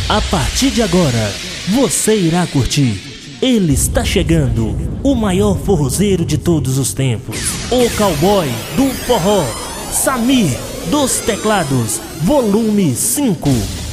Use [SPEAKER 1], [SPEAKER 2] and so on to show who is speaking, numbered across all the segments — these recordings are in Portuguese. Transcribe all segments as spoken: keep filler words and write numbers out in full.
[SPEAKER 1] A partir de agora, você irá curtir. Ele está chegando, o maior forrozeiro de todos os tempos, o cowboy do forró, Samir dos teclados, volume cinco.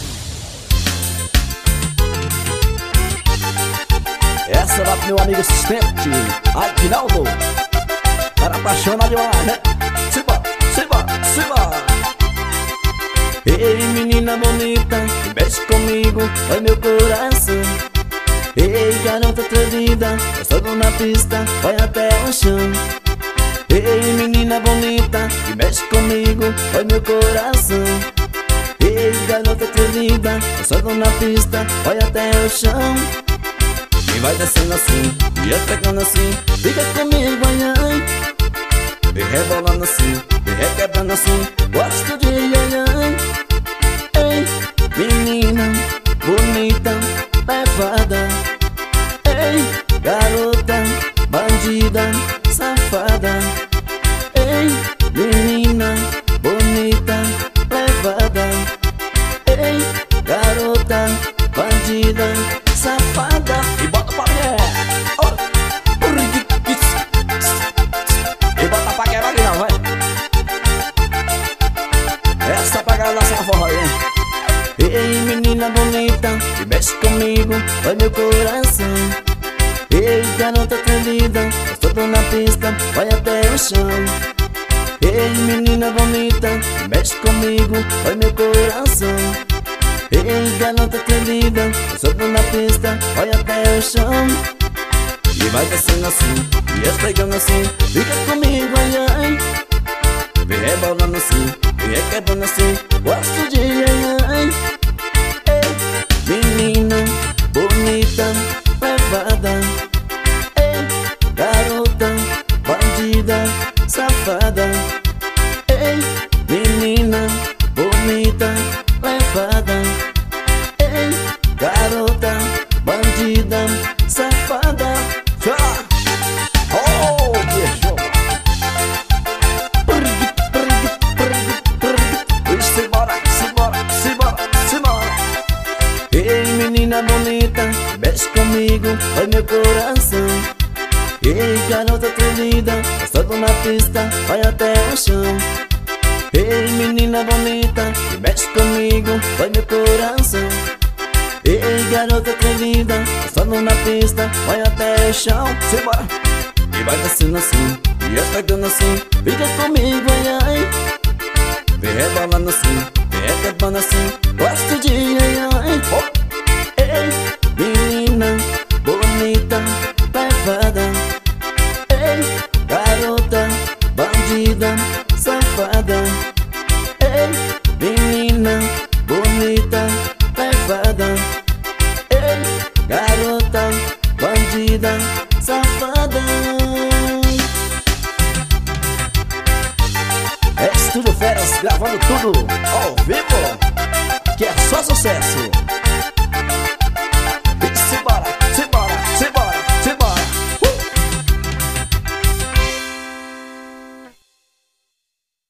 [SPEAKER 2] Essa lá pro meu amigo assistente, Aguinaldo. Cara apaixonado demais, né? Simbora, simbora, simbora. Ei, menina bonita, mexe comigo, vai meu coração. Ei, garota atrevida, passando na pista, vai até o chão. Ei, menina bonita, mexe comigo, vai meu coração. Ei, garota atrevida, passando na pista, vai até o chão. E vai descendo assim, e eu pegando assim, fica comigo, ai, ai. E rebolando assim, e requebrando assim, gosto de ai, ai. Ei, menina bonita, levada. Ei, garota, bandida, safada. Ei, menina bonita, levada. Ei, garota, bandida, safada. E bota pra mulher. E bota pra quebrar aqui não, vai. Essa pra galera da forró, hein? Ei, menina bonita, que mexe comigo, vai meu coração. Ei, garota atrevida, estou na pista, vai até o chão. Ei, menina bonita, que mexe comigo, vai meu coração. Ei, garota atrevida, estou na pista, vai até o chão. E vai descendo assim, e esfregando assim, fica comigo, ai, ai. Vem rebolando assim, vem requebrando assim, gosto de ai, ai. Ei, menina bonita, levada. Ei, garota, bandida, safada. Ei, menina bonita, levada. Ei, garota, bandida, safada. Oh, beijo. Simbora, simbora, simbora, simbora. Ei, menina bonita, mexe comigo, vai meu coração. Ei, garota atrevida, passando na pista, vai até o chão. Ei, menina bonita, mexe comigo, vai meu coração. Ei, garota atrevida, passando na pista, vai até o chão. Simbora. E vai descendo assim, e eu pegando assim, fica comigo, ai, ai. Vem rebolando assim, vem requebrando assim, gosto de ai, ai. Oh. Ei, menina bonita, levada. Ei, garota, bandida, safada. Ei, menina bonita, levada. Ei, garota, bandida, safada. É Estúdio Feras gravando tudo ao vivo, que é só sucesso.